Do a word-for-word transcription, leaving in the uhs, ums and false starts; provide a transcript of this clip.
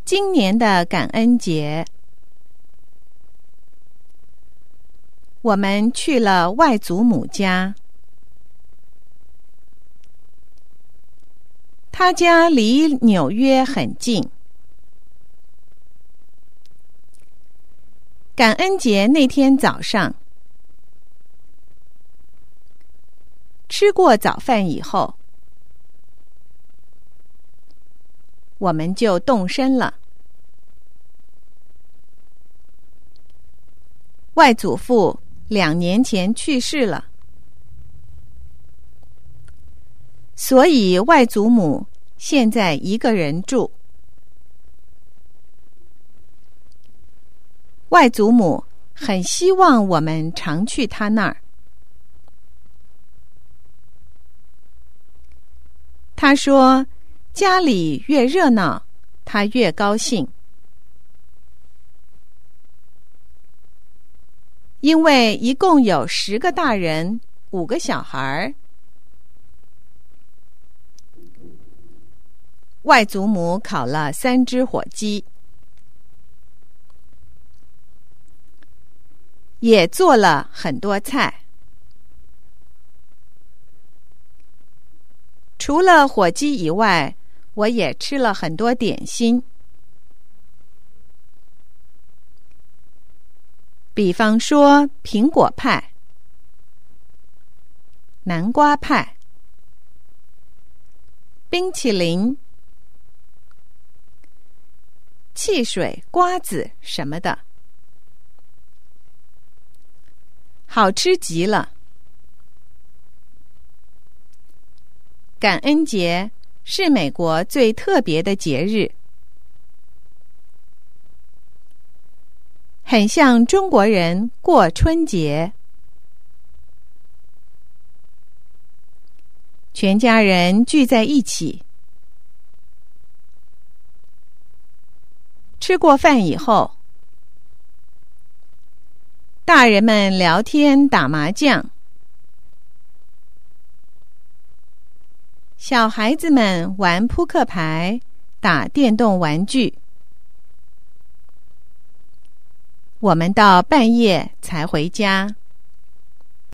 今年的感恩节，我们去了外祖母家。他家离纽约很近。感恩节那天早上，吃过早饭以后，我们就动身了。外祖父两年前去世了，所以外祖母现在一个人住。外祖母很希望我们常去她那儿。她说，家里越热闹，她越高兴。因为一共有十个大人，五个小孩。外祖母烤了三只火鸡，也做了很多菜。除了火鸡以外，我也吃了很多点心。比方说苹果派、南瓜派、冰淇淋、汽水、瓜子什么的，好吃极了。感恩节是美国最特别的节日，很像中国人过春节。全家人聚在一起，吃过饭以后，大人们聊天打麻将，小孩子们玩扑克牌、打电动玩具。我们到半夜才回家。